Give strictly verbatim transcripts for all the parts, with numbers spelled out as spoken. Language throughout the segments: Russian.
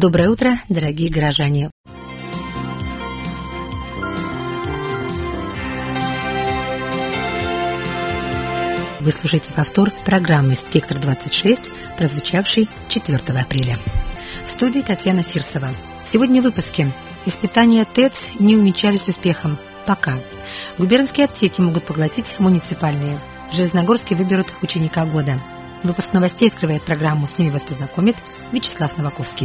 Доброе утро, дорогие горожане! Вы слушаете повтор программы «Спектр-двадцать шесть», прозвучавшей четвёртого апреля. В студии Татьяна Фирсова. Сегодня в выпуске. Испытания ТЭЦ не увенчались успехом. Пока. Губернские аптеки могут поглотить муниципальные. В Железногорске выберут ученика года. Выпуск новостей открывает программу. С ними вас познакомит Вячеслав Новаковский.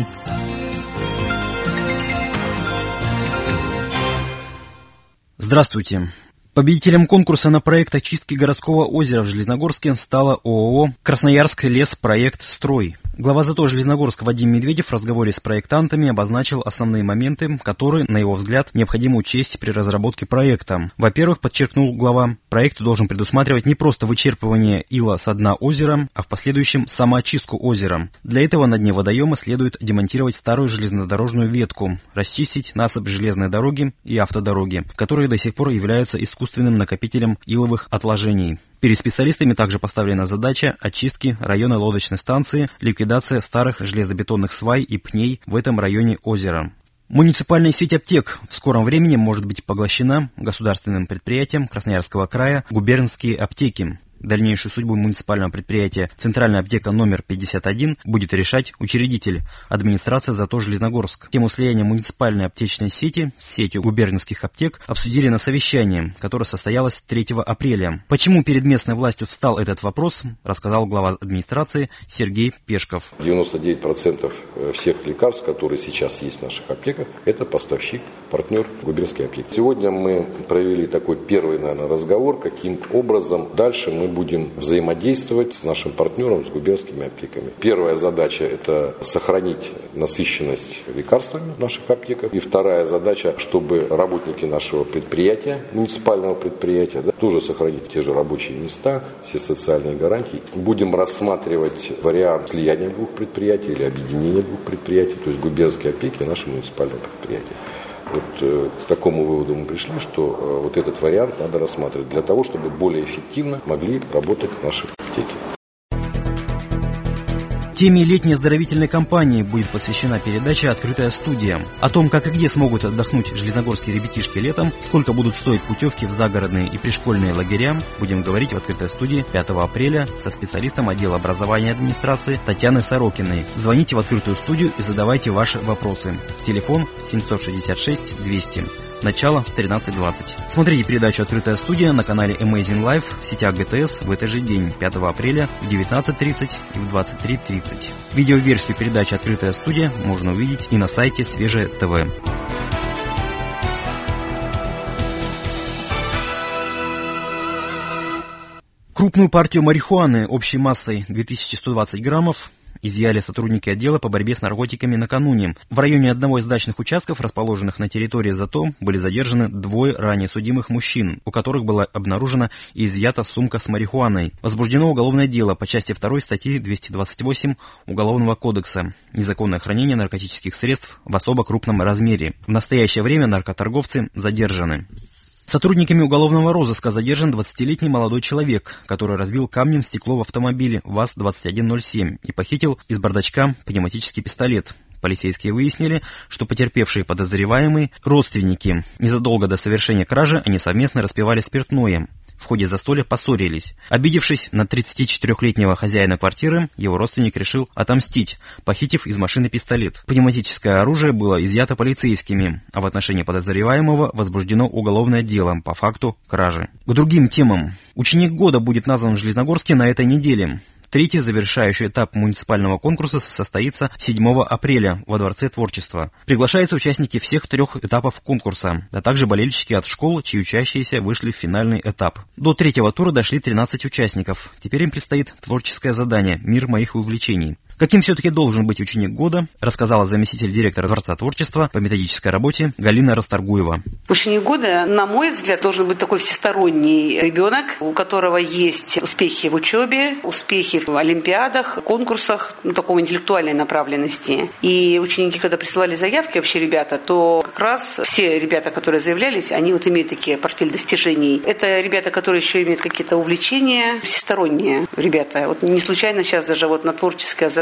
Здравствуйте. Победителем конкурса на проект очистки городского озера в Железногорске стала ООО «Красноярск леспроект Строй». Глава ЗАТО Железногорск Вадим Медведев в разговоре с проектантами обозначил основные моменты, которые, на его взгляд, необходимо учесть при разработке проекта. Во-первых, подчеркнул глава, проект должен предусматривать не просто вычерпывание ила со дна озера, а в последующем самоочистку озера. Для этого на дне водоема следует демонтировать старую железнодорожную ветку, расчистить насыпь железной дороги и автодороги, которые до сих пор являются искусственным накопителем иловых отложений. Перед специалистами также поставлена задача очистки района лодочной станции, ликвидация старых железобетонных свай и пней в этом районе озера. Муниципальная сеть аптек в скором времени может быть поглощена государственным предприятием Красноярского края «Губернские аптеки». Дальнейшую судьбу муниципального предприятия «Центральная аптека номер пятьдесят один» будет решать учредитель, администрация ЗАТО Железногорск. Тему слияния муниципальной аптечной сети с сетью губернских аптек обсудили на совещании, которое состоялось третьего апреля. Почему перед местной властью встал этот вопрос, рассказал глава администрации Сергей Пешков. девяносто девять процентов всех лекарств, которые сейчас есть в наших аптеках, это поставщик, партнер губернские аптеки. Сегодня мы провели такой первый, наверное, разговор, каким образом дальше мы будем взаимодействовать с нашим партнером, с губернскими аптеками. Первая задача – это сохранить насыщенность лекарствами в наших аптеках. И вторая задача, чтобы работники нашего предприятия, муниципального предприятия, да, тоже сохранить те же рабочие места, все социальные гарантии. Будем рассматривать вариант слияния двух предприятий или объединения двух предприятий, то есть губернские аптеки и наше муниципальное предприятие. Вот э, к такому выводу мы пришли, что э, вот этот вариант надо рассматривать для того, чтобы более эффективно могли работать наши аптеки. Теме летней оздоровительной кампании будет посвящена передача «Открытая студия». О том, как и где смогут отдохнуть железногорские ребятишки летом, сколько будут стоить путевки в загородные и пришкольные лагеря, будем говорить в «Открытой студии» пятого апреля со специалистом отдела образования и администрации Татьяной Сорокиной. Звоните в «Открытую студию» и задавайте ваши вопросы. Телефон семь шесть шесть двести. Начало в тринадцать двадцать. Смотрите передачу «Открытая студия» на канале Amazing Life в сетях ГТС в этот же день, пятого апреля, в девятнадцать тридцать и в двадцать три тридцать. Видеоверсию передачи «Открытая студия» можно увидеть и на сайте Свежее ТВ. Крупную партию марихуаны общей массой две тысячи сто двадцать граммов изъяли сотрудники отдела по борьбе с наркотиками накануне. В районе одного из дачных участков, расположенных на территории ЗАТО, были задержаны двое ранее судимых мужчин, у которых была обнаружена и изъята сумка с марихуаной. Возбуждено уголовное дело по части второй статьи двести двадцать восемь Уголовного кодекса «Незаконное хранение наркотических средств в особо крупном размере». В настоящее время наркоторговцы задержаны. Сотрудниками уголовного розыска задержан двадцатилетний молодой человек, который разбил камнем стекло в автомобиле ВАЗ двадцать один ноль семь и похитил из бардачка пневматический пистолет. Полицейские выяснили, что потерпевшие подозреваемые – родственники. Незадолго до совершения кражи они совместно распивали спиртное. В ходе застолья поссорились. Обидевшись на тридцатичетырёхлетнего хозяина квартиры, его родственник решил отомстить, похитив из машины пистолет. Пневматическое оружие было изъято полицейскими, а в отношении подозреваемого возбуждено уголовное дело по факту кражи. К другим темам. Ученик года будет назван в Железногорске на этой неделе. Третий завершающий этап муниципального конкурса состоится седьмого апреля во Дворце творчества. Приглашаются участники всех трех этапов конкурса, а также болельщики от школ, чьи учащиеся вышли в финальный этап. До третьего тура дошли тринадцать участников. Теперь им предстоит творческое задание «Мир моих увлечений». Каким все-таки должен быть ученик года, рассказала заместитель директора Дворца творчества по методической работе Галина Расторгуева. Ученик года, на мой взгляд, должен быть такой всесторонний ребенок, у которого есть успехи в учебе, успехи в олимпиадах, конкурсах, ну, такой интеллектуальной направленности. И ученики, когда присылали заявки, вообще ребята, то как раз все ребята, которые заявлялись, они вот имеют такие портфель достижений. Это ребята, которые еще имеют какие-то увлечения, всесторонние ребята. Вот не случайно сейчас даже вот на творческое задание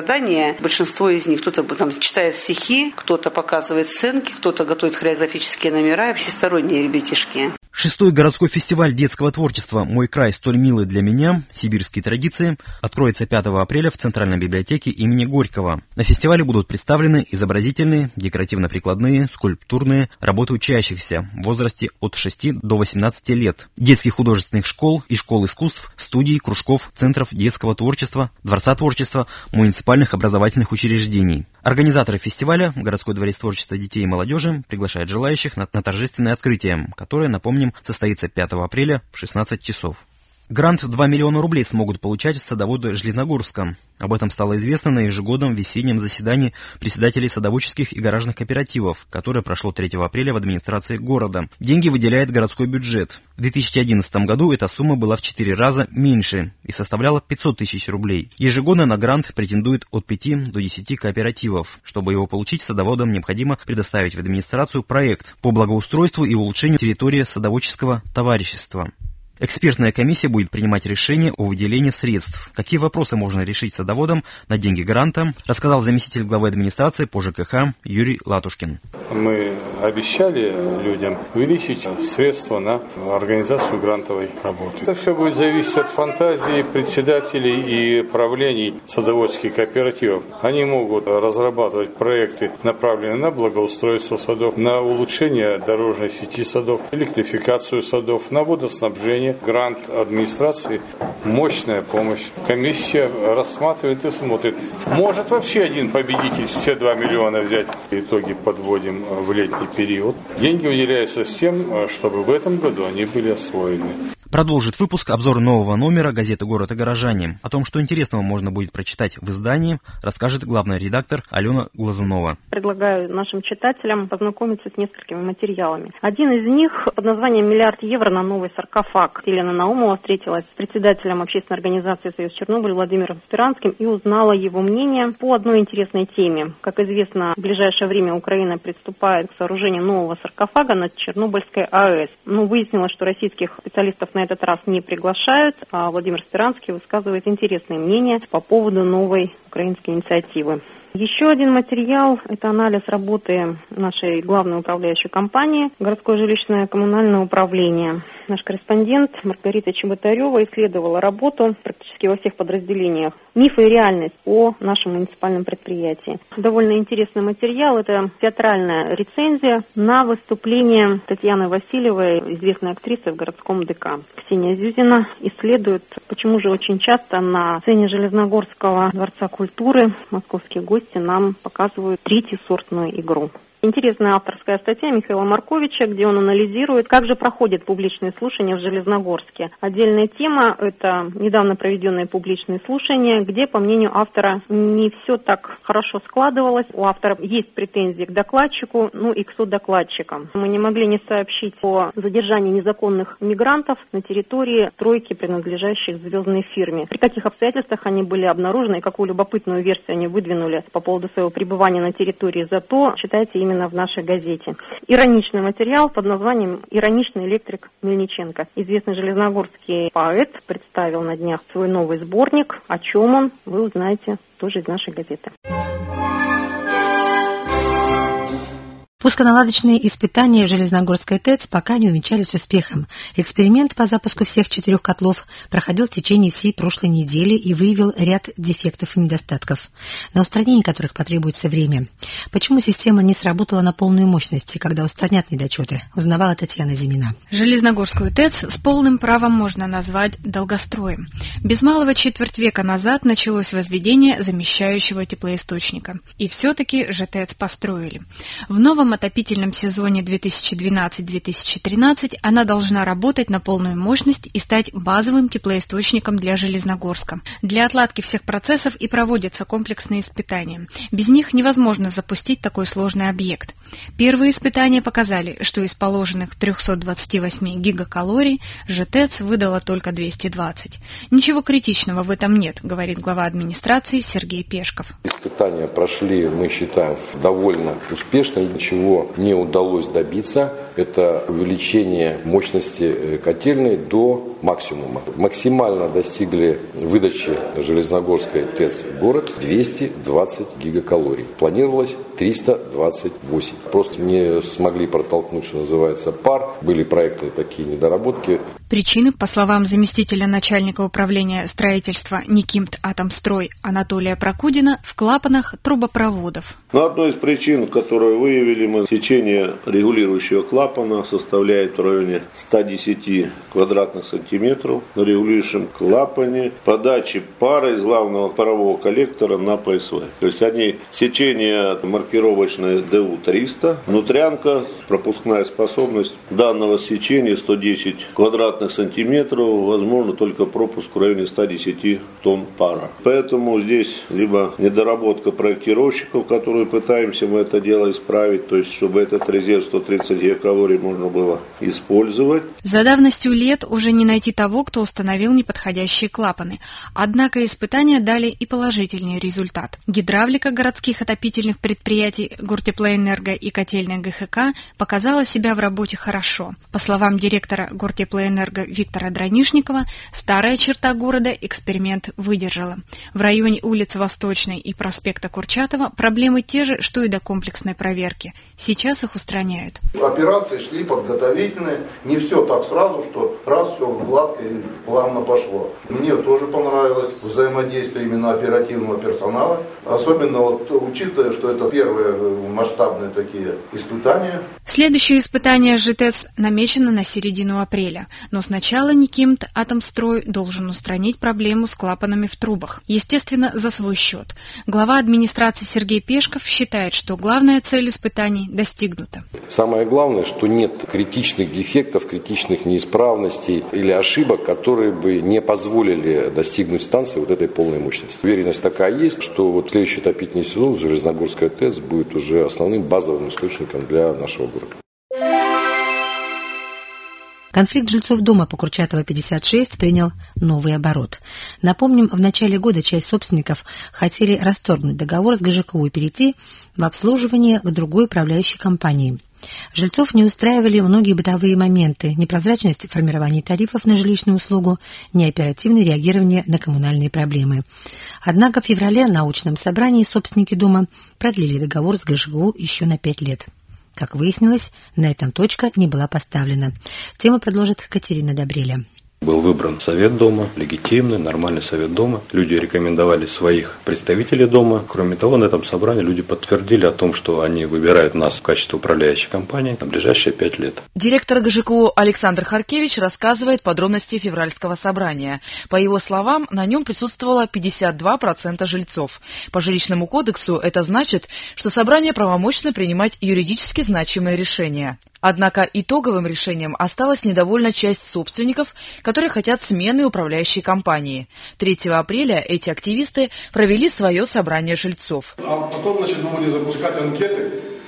задания. Большинство из них, кто-то там читает стихи, кто-то показывает сценки, кто-то готовит хореографические номера, всесторонние ребятишки. Шестой городской фестиваль детского творчества «Мой край столь милый для меня. Сибирские традиции» откроется пятого апреля в Центральной библиотеке имени Горького. На фестивале будут представлены изобразительные, декоративно-прикладные, скульптурные работы учащихся в возрасте от шести до восемнадцати лет, детских художественных школ и школ искусств, студий, кружков, центров детского творчества, дворца творчества, муниципальных образовательных учреждений. Организаторы фестиваля, городской дворец творчества детей и молодежи, приглашают желающих на, на торжественное открытие, которое, напомним, состоится пятого апреля в шестнадцать часов. Грант в два миллиона рублей смогут получать садоводы Железногорска. Об этом стало известно на ежегодном весеннем заседании председателей садоводческих и гаражных кооперативов, которое прошло третьего апреля в администрации города. Деньги выделяет городской бюджет. В две тысячи одиннадцатом году эта сумма была в четыре раза меньше и составляла пятьсот тысяч рублей. Ежегодно на грант претендует от пяти до десяти кооперативов. Чтобы его получить, садоводам необходимо предоставить в администрацию проект по благоустройству и улучшению территории садоводческого товарищества. Экспертная комиссия будет принимать решение о выделении средств. Какие вопросы можно решить садоводам на деньги гранта, рассказал заместитель главы администрации по ЖКХ Юрий Латушкин. Мы обещали людям увеличить средства на организацию грантовой работы. Это все будет зависеть от фантазии председателей и правлений садоводских кооперативов. Они могут разрабатывать проекты, направленные на благоустройство садов, на улучшение дорожной сети садов, электрификацию садов, на водоснабжение. Грант администрации – мощная помощь. Комиссия рассматривает и смотрит. Может вообще один победитель все два миллиона взять. Итоги подводим в летний период. Деньги выделяются с тем, чтобы в этом году они были освоены. Продолжит выпуск обзор нового номера газеты «Город и горожане». О том, что интересного можно будет прочитать в издании, расскажет главный редактор Алена Глазунова. Предлагаю нашим читателям познакомиться с несколькими материалами. Один из них под названием «Миллиард евро на новый саркофаг». Елена Наумова встретилась с председателем общественной организации «Союз Чернобыль» Владимиром Спиранским и узнала его мнение по одной интересной теме. Как известно, в ближайшее время Украина приступает к сооружению нового саркофага над Чернобыльской АЭС. Но выяснилось, что российских специалистов на этот раз не приглашают, а Владимир Спиранский высказывает интересные мнения по поводу новой украинской инициативы. Еще один материал – это анализ работы нашей главной управляющей компании «Городское жилищное коммунальное управление». Наш корреспондент Маргарита Чеботарева исследовала работу практически во всех подразделениях «Мифы и реальность» о нашем муниципальном предприятии. Довольно интересный материал – это театральная рецензия на выступление Татьяны Васильевой, известной актрисы в городском ДК. Ксения Зюзина исследует, почему же очень часто на сцене Железногорского дворца культуры московские гости нам показывают третьесортную игру. Интересная авторская статья Михаила Марковича, где он анализирует, как же проходят публичные слушания в Железногорске. Отдельная тема – это недавно проведенные публичные слушания, где, по мнению автора, не все так хорошо складывалось. У автора есть претензии к докладчику, ну и к судокладчикам. Мы не могли не сообщить о задержании незаконных мигрантов на территории стройки, принадлежащей звездной фирме. При каких обстоятельствах они были обнаружены и какую любопытную версию они выдвинули по поводу своего пребывания на территории, зато читайте именно в нашей газете. Ироничный материал под названием «Ироничный электрик Мельниченко». Известный железногорский поэт представил на днях свой новый сборник. О чем он, вы узнаете тоже из нашей газеты. Пусконаладочные испытания в Железногорской ТЭЦ пока не увенчались успехом. Эксперимент по запуску всех четырех котлов проходил в течение всей прошлой недели и выявил ряд дефектов и недостатков, на устранение которых потребуется время. Почему система не сработала на полную мощность, когда устранят недочеты, узнавала Татьяна Зимина. Железногорскую ТЭЦ с полным правом можно назвать долгостроем. Без малого четверть века назад началось возведение замещающего теплоисточника. И все-таки же ТЭЦ построили. В новом отопительном сезоне две тысячи двенадцать - две тысячи тринадцать она должна работать на полную мощность и стать базовым теплоисточником для Железногорска. Для отладки всех процессов и проводятся комплексные испытания. Без них невозможно запустить такой сложный объект. Первые испытания показали, что из положенных трехсот двадцати восьми гигакалорий ЖТЭЦ выдала только двести двадцать. Ничего критичного в этом нет, говорит глава администрации Сергей Пешков. Испытания прошли, мы считаем, довольно успешно, ничего чего не удалось добиться, это увеличение мощности котельной до максимума. Максимально достигли выдачи Железногорской ТЭЦ в город двести двадцать гигакалорий. Планировалось триста двадцать восемь. Просто не смогли протолкнуть, что называется, пар. Были проектные такие недоработки. Причины, по словам заместителя начальника управления строительства Никимт Атомстрой Анатолия Прокудина, в клапанах трубопроводов. Но одной из причин, которую выявили мы, сечение регулирующего клапана составляет в районе ста десяти квадратных сантиметров. На регулирующем клапане подачи пара из главного парового коллектора на ПСВ. То есть они сечение маркировочное ДЭ У триста, внутрянка, пропускная способность данного сечения сто десять квадратных сантиметров, возможно только пропуск в районе ста десяти тонн пара. Поэтому здесь либо недоработка проектировщиков, которые пытаемся мы это дело исправить, то есть чтобы этот резерв сто тридцать гигакалорий можно было использовать. За давностью лет уже не найти того, кто установил неподходящие клапаны. Однако испытания дали и положительный результат. Гидравлика городских отопительных предприятий Гортеплоэнерго и котельная ГХК показала себя в работе хорошо. По словам директора Гортеплоэнерго Виктора Дранишникова, старая черта города эксперимент выдержала. В районе улиц Восточной и проспекта Курчатова проблемы те же, что и до комплексной проверки. Сейчас их устраняют. Операции шли подготовительные, не все так сразу, что раз все гладко и плавно пошло. Мне тоже понравилось взаимодействие именно оперативного персонала, особенно вот учитывая, что это первые масштабные такие испытания. Следующее испытание ЖТЭЦ намечено на середину апреля, но сначала Никимт Атомстрой должен устранить проблему с клапанами в трубах. Естественно, за свой счет. Глава администрации Сергей Пешков считает, что главная цель испытаний достигнута. Самое главное, что нет критичных дефектов, критичных неисправностей или ошибок, которые бы не позволили достигнуть станции вот этой полной мощности. Уверенность такая есть, что вот следующий отопительный сезон Железногорская ТЭЦ будет уже основным базовым источником для нашего города. Конфликт жильцов дома по Курчатова пятьдесят шесть принял новый оборот. Напомним, в начале года часть собственников хотели расторгнуть договор с ГЖКУ и перейти в обслуживание к другой управляющей компании. Жильцов не устраивали многие бытовые моменты: непрозрачность формирования тарифов на жилищную услугу, неоперативное реагирование на коммунальные проблемы. Однако в феврале на очном собрании собственники дома продлили договор с ГЖКУ еще на пять лет. Как выяснилось, на этом точка не была поставлена. Тему предложит Катерина Добреля. Был выбран совет дома, легитимный, нормальный совет дома. Люди рекомендовали своих представителей дома. Кроме того, на этом собрании люди подтвердили о том, что они выбирают нас в качестве управляющей компании на ближайшие пять лет. Директор ГЖКУ Александр Харкевич рассказывает подробности февральского собрания. По его словам, на нем присутствовало пятьдесят два процента жильцов. По жилищному кодексу это значит, что собрание правомочно принимать юридически значимые решения. Однако итоговым решением осталась недовольна часть собственников, которые хотят смены управляющей компании. третьего апреля эти активисты провели свое собрание жильцов. А потом, значит, думали запускать анкеты.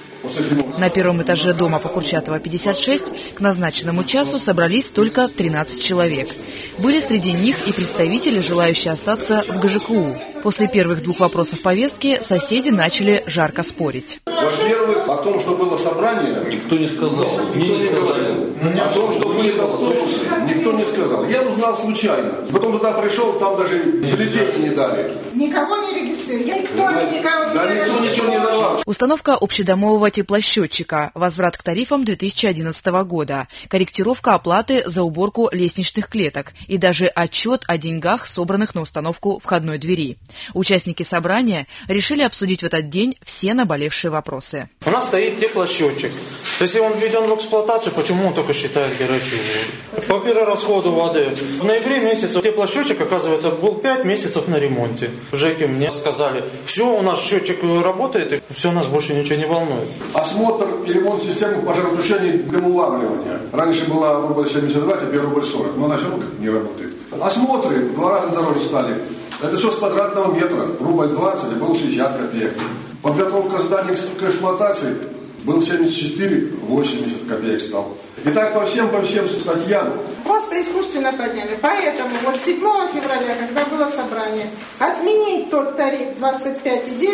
На первом этаже дома по Курчатова пятьдесят шесть к назначенному часу собрались только тринадцать человек. Были среди них и представители, желающие остаться в ГЖКУ. После первых двух вопросов повестки соседи начали жарко спорить. Во-первых, о том, что было собрание, никто не сказал. Никто не говорил. О том, что были автобусы, никто не сказал. Я узнал случайно. Потом туда пришел, там даже бюллетени не дали. Никого не регистрировали. Никто, да, никого, да, никто ничего не давал. Установка общедомового теплосчетчика, возврат к тарифам две тысячи одиннадцатого года, корректировка оплаты за уборку лестничных клеток и даже отчет о деньгах, собранных на установку входной двери. Участники собрания решили обсудить в этот день все наболевшие вопросы. У нас стоит теплосчетчик. Если он введен в эксплуатацию, почему он только считает горячую воду? По перерасходу воды. В ноябре месяце теплосчетчик, оказывается, был пять месяцев на ремонте. В ЖЭКе мне сказали, все, у нас счетчик работает, и все, нас больше ничего не волнует. Осмотр и ремонт системы пожаротушения дымоулавливания. Раньше была рубль семьдесят два, теперь рубль сорок, но она все равно не работает. Осмотры в два раза дороже стали. Это все с квадратного метра. Рубль двадцать, а был шестьдесят копеек. Подготовка зданий к эксплуатации был семьдесят четыре, восемьдесят копеек стал. И так по всем, по всем статьям. Просто искусственно подняли. Поэтому вот седьмого февраля, когда было собрание, отменить тот тариф двадцать пять и девять и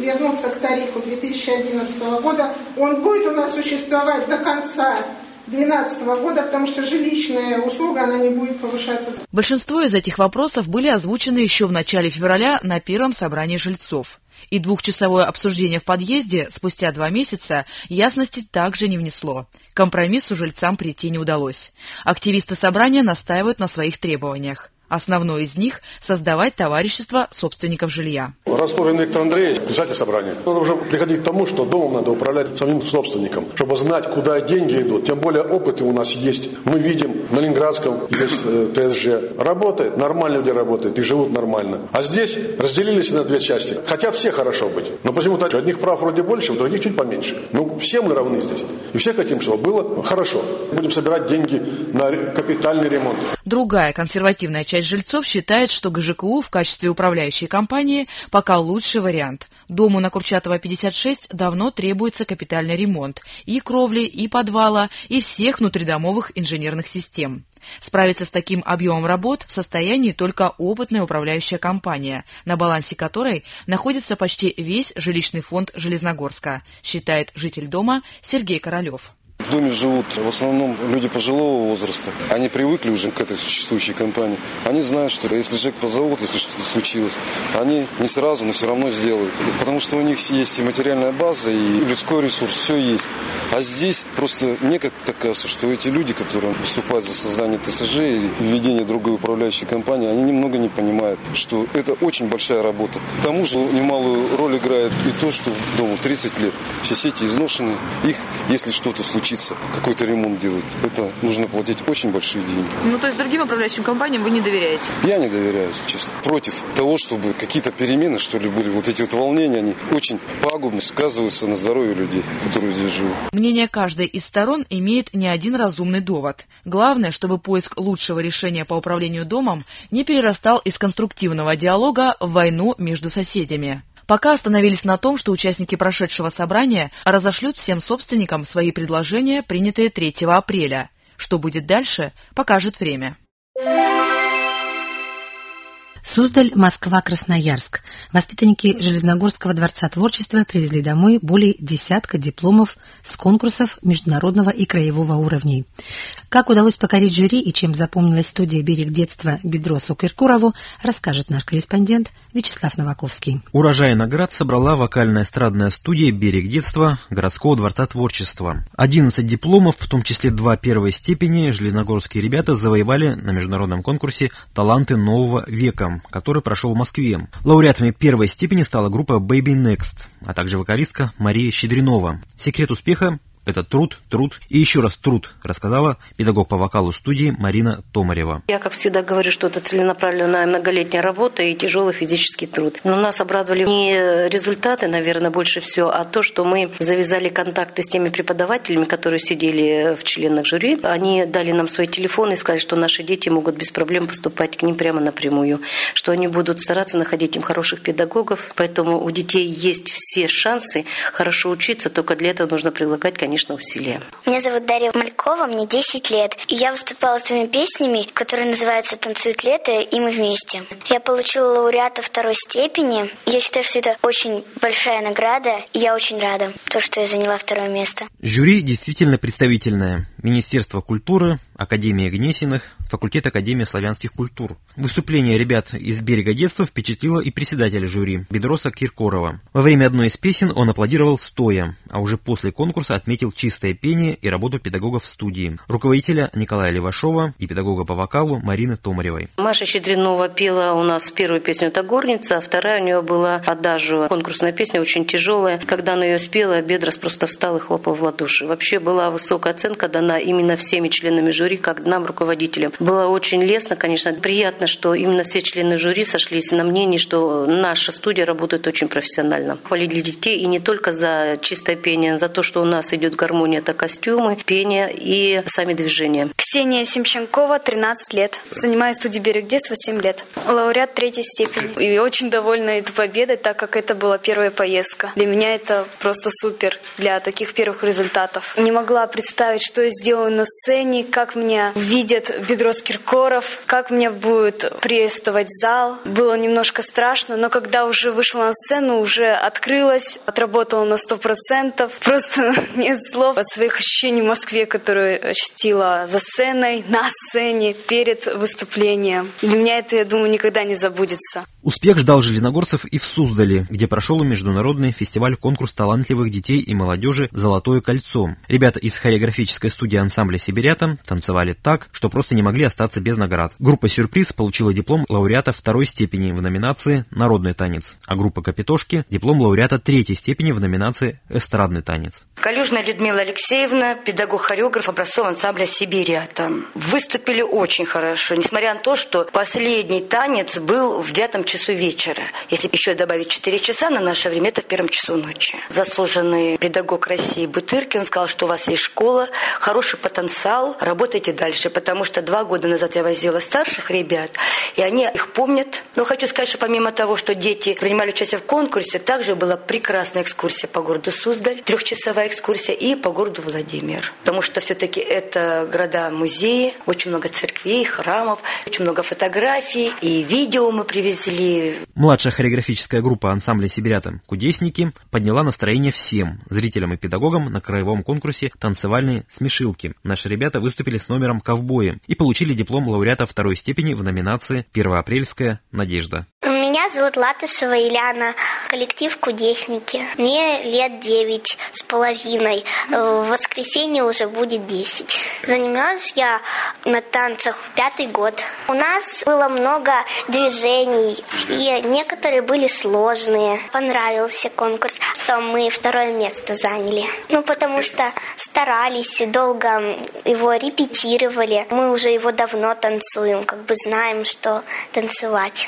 вернуться к тарифу две тысячи одиннадцатого года, он будет у нас существовать до конца две тысячи двенадцатого года, потому что жилищная услуга, она не будет повышаться. Большинство из этих вопросов были озвучены еще в начале февраля на первом собрании жильцов. И двухчасовое обсуждение в подъезде спустя два месяца ясности также не внесло. К компромиссу жильцам прийти не удалось. Активисты собрания настаивают на своих требованиях. Основное из них – создавать товарищество собственников жилья. Распорин Виктор Андреевич, председатель собрания, надо уже приходить к тому, что домом надо управлять самим собственником, чтобы знать, куда деньги идут. Тем более опыты у нас есть. Мы видим, на Ленинградском есть ТСЖ. Работает, нормально люди работают и живут нормально. А здесь разделились на две части. Хотят все хорошо быть, но почему-то одних прав вроде больше, у других чуть поменьше. Ну, все мы равны здесь. И все хотим, чтобы было хорошо. Будем собирать деньги на капитальный ремонт. Другая консервативная часть жильцов считает, что ГЖКУ в качестве управляющей компании пока лучший вариант. Дому на Курчатова пятьдесят шесть давно требуется капитальный ремонт и кровли, и подвала, и всех внутридомовых инженерных систем. Справиться с таким объемом работ в состоянии только опытная управляющая компания, на балансе которой находится почти весь жилищный фонд Железногорска, считает житель дома Сергей Королев. В доме живут в основном люди пожилого возраста. Они привыкли уже к этой существующей компании. Они знают, что если ЖЭК позовут, если что-то случилось, они не сразу, но все равно сделают. Потому что у них есть и материальная база, и людской ресурс, все есть. А здесь просто мне как-то кажется, что эти люди, которые выступают за создание ТСЖ и введение другой управляющей компании, они немного не понимают, что это очень большая работа. К тому же немалую роль играет и то, что дому тридцать лет. Все сети изношены. Их, если что-то случится, какой-то ремонт делать, это нужно платить очень большие деньги. Ну, то есть другим управляющим компаниям вы не доверяете? Я не доверяю, честно. Против того, чтобы какие-то перемены, что ли, были. Вот эти вот волнения, они очень пагубно сказываются на здоровье людей, которые здесь живут. Мнение каждой из сторон имеет не один разумный довод. Главное, чтобы поиск лучшего решения по управлению домом не перерастал из конструктивного диалога в войну между соседями. Пока остановились на том, что участники прошедшего собрания разошлют всем собственникам свои предложения, принятые третьего апреля. Что будет дальше, покажет время. Суздаль, Москва, Красноярск. Воспитанники Железногорского дворца творчества привезли домой более десятка дипломов с конкурсов международного и краевого уровней. Как удалось покорить жюри и чем запомнилась студия «Берег детства» Бедросу Киркорову, расскажет наш корреспондент Вячеслав Новаковский. Урожай наград собрала вокально-эстрадная студия «Берег детства» городского дворца творчества. одиннадцать дипломов, в том числе два первой степени, железногорские ребята завоевали на международном конкурсе «Таланты нового века», который прошел в Москве. Лауреатами первой степени стала группа Baby Next, а также вокалистка Мария Щедринова. Секрет успеха – это труд, труд и еще раз труд, рассказала педагог по вокалу студии Марина Томарева. Я, как всегда, говорю, что это целенаправленная многолетняя работа и тяжелый физический труд. Но нас обрадовали не результаты, наверное, больше всего, а то, что мы завязали контакты с теми преподавателями, которые сидели в членах жюри. Они дали нам свои телефоны и сказали, что наши дети могут без проблем поступать к ним прямо напрямую, что они будут стараться находить им хороших педагогов. Поэтому у детей есть все шансы хорошо учиться, только для этого нужно прилагать, конечно, Конечно, усилия. Меня зовут Дарья Малькова, мне десять лет. И я выступала с двумя песнями, которые называются «Танцует лето» и «Мы вместе». Я получила лауреата второй степени. Я считаю, что это очень большая награда, и я очень рада, то, что я заняла второе место. Жюри действительно представительное. Министерство культуры, Академия Гнесиных, факультет Академии славянских культур. Выступление ребят из «Берега детства» впечатлило и председателя жюри Бедроса Киркорова. Во время одной из песен он аплодировал стоя, а уже после конкурса отметил чистое пение и работу педагогов в студии, руководителя Николая Левашова и педагога по вокалу Марины Томаревой. Маша Щедринова пела у нас первую песню «Это горница», а вторая у нее была «Адажу». Конкурсная песня очень тяжелая. Когда она ее спела, Бедрос просто встал и хлопал в ладоши. Вообще была высокая оценка дана именно всеми членами жюри, как нам, руководителям. Было очень лестно, конечно, приятно, что именно все члены жюри сошлись на мнении, что наша студия работает очень профессионально. Хвалили детей и не только за чистое пение, за то, что у нас идет гармония, это костюмы, пение и сами движения. Ксения Семченкова, тринадцать лет. Занимаюсь в студии «Берег детства» семь лет. Лауреат третьей степени. И очень довольна этой победой, так как это была первая поездка. Для меня это просто супер для таких первых результатов. Не могла представить, что я сделаю на сцене, как как меня видят Бедрос Киркоров, как меня будет приветствовать зал. Было немножко страшно, но когда уже вышла на сцену, уже открылась, отработала на сто процентов. Просто нет слов от своих ощущений в Москве, которые ощутила за сценой, на сцене, перед выступлением. Для меня это, я думаю, никогда не забудется. Успех ждал железногорцев и в Суздале, где прошел международный фестиваль-конкурс талантливых детей и молодежи «Золотое кольцо». Ребята из хореографической студии ансамбля «Сибирята» танцевали так, что просто не могли остаться без наград. Группа «Сюрприз» получила диплом лауреата второй степени в номинации «Народный танец», а группа «Капитошки» – диплом лауреата третьей степени в номинации «Эстрадный танец». Калюжная Людмила Алексеевна, педагог-хореограф образцового ансамбля «Сибирята». Выступили очень хорошо, несмотря на то, что последний танец был в девятом часу вечера. Если еще добавить четыре часа, на наше время это в первом часу ночи. Заслуженный педагог России Бутыркин сказал, что у вас есть школа, хороший потенциал, работайте дальше, потому что два года назад я возила старших ребят, и они их помнят. Но хочу сказать, что помимо того, что дети принимали участие в конкурсе, также была прекрасная экскурсия по городу Суздаль, трехчасовая экскурсия, и по городу Владимир. Потому что все-таки это города-музеи, очень много церквей, храмов, очень много фотографий, и видео мы привезли. Младшая хореографическая группа ансамбля «Сибирята» «Кудесники» подняла настроение всем зрителям и педагогам на краевом конкурсе «Танцевальные смешилки». Наши ребята выступили с номером «Ковбои» и получили диплом лауреата второй степени в номинации «Первоапрельская надежда». Меня зовут Латышева Ильяна, коллектив «Кудесники». Мне лет девять с половиной, в воскресенье уже будет десять. Занимаюсь я на танцах пятый год. У нас было много движений, и некоторые были сложные. Понравился конкурс, что мы второе место заняли. Ну, потому что старались, долго его репетировали. Мы уже его давно танцуем, как бы знаем, что танцевать.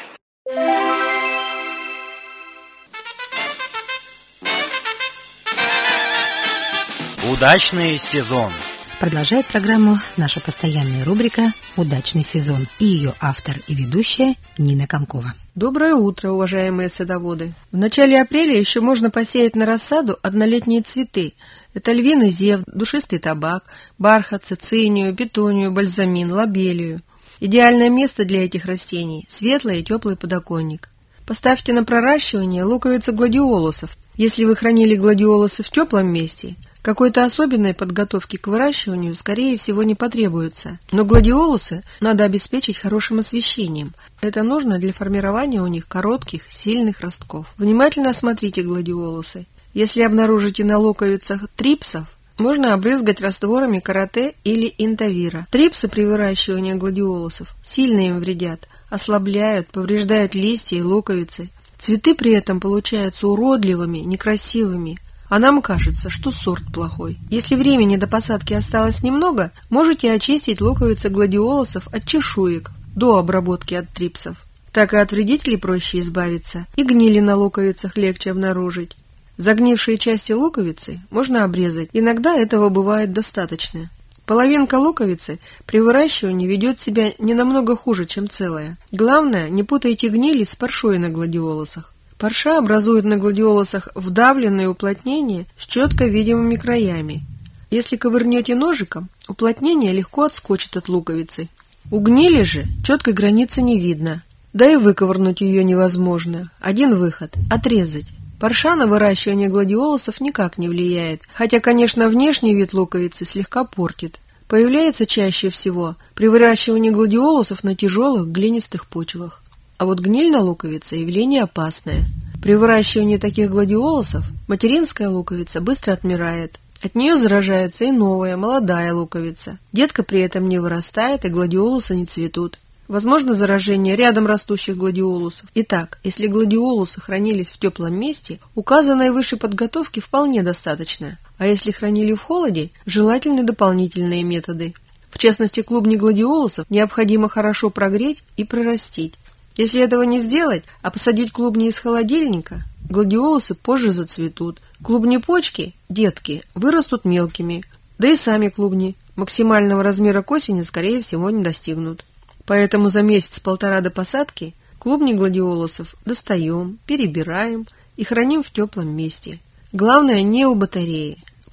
Удачный сезон. Продолжает программу наша постоянная рубрика «Удачный сезон» и ее автор и ведущая Нина Комкова. Доброе утро, уважаемые садоводы. В начале апреля еще можно посеять на рассаду однолетние цветы. Это львиный зев, душистый табак, бархат, цицинию, петунию, бальзамин, лобелию. Идеальное место для этих растений – светлый и теплый подоконник. Поставьте на проращивание луковицы гладиолусов. Если вы хранили гладиолусы в теплом месте, какой-то особенной подготовки к выращиванию, скорее всего, не потребуется. Но гладиолусы надо обеспечить хорошим освещением. Это нужно для формирования у них коротких, сильных ростков. Внимательно осмотрите гладиолусы. Если обнаружите на луковицах трипсов, можно обрызгать растворами карате или интавира. Трипсы при выращивании гладиолусов сильно им вредят, ослабляют, повреждают листья и луковицы. Цветы при этом получаются уродливыми, некрасивыми, а нам кажется, что сорт плохой. Если времени до посадки осталось немного, можете очистить луковицы гладиолусов от чешуек до обработки от трипсов. Так и от вредителей проще избавиться, и гнили на луковицах легче обнаружить. Загнившие части луковицы можно обрезать, иногда этого бывает достаточно. Половинка луковицы при выращивании ведет себя не намного хуже, чем целая. Главное, не путайте гнили с паршой на гладиолусах. Парша образует на гладиолусах вдавленные уплотнения с четко видимыми краями. Если ковырнете ножиком, уплотнение легко отскочит от луковицы. У гнили же четкой границы не видно, да и выковырнуть ее невозможно. Один выход – отрезать. Парша на выращивание гладиолусов никак не влияет, хотя, конечно, внешний вид луковицы слегка портит. Появляется чаще всего при выращивании гладиолусов на тяжелых глинистых почвах. А вот гниль на луковице – явление опасное. При выращивании таких гладиолусов материнская луковица быстро отмирает. От нее заражается и новая, молодая луковица. Детка при этом не вырастает, и гладиолусы не цветут. Возможно заражение рядом растущих гладиолусов. Итак, если гладиолусы хранились в теплом месте, указанной выше подготовки вполне достаточно. А если хранили в холоде, желательны дополнительные методы. В частности, клубни гладиолусов необходимо хорошо прогреть и прорастить. Если этого не сделать, а посадить клубни из холодильника, гладиолусы позже зацветут. Клубни-почки, детки, вырастут мелкими, да и сами клубни максимального размера к осени, скорее всего, не достигнут. Поэтому за месяц-полтора до посадки клубни гладиолусов достаем, перебираем и храним в теплом месте. Главное, не у батареи.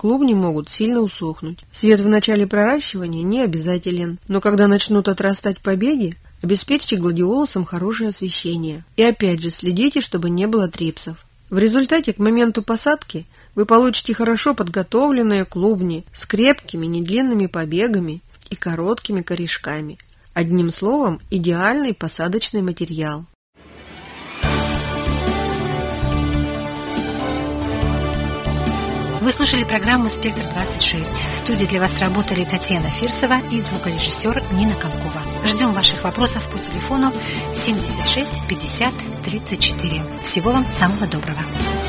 клубни могут сильно усохнуть. Свет в начале проращивания не обязателен, но когда начнут отрастать побеги, обеспечьте гладиолусам хорошее освещение. И опять же следите, чтобы не было трипсов. В результате к моменту посадки вы получите хорошо подготовленные клубни с крепкими недлинными побегами и короткими корешками. Одним словом, идеальный посадочный материал. Вы слушали программу «Спектр двадцать шесть». В студии для вас работали Татьяна Фирсова и звукорежиссер Нина Комкова. Ждем ваших вопросов по телефону семьдесят шесть пятьдесят тридцать четыре. Всего вам самого доброго.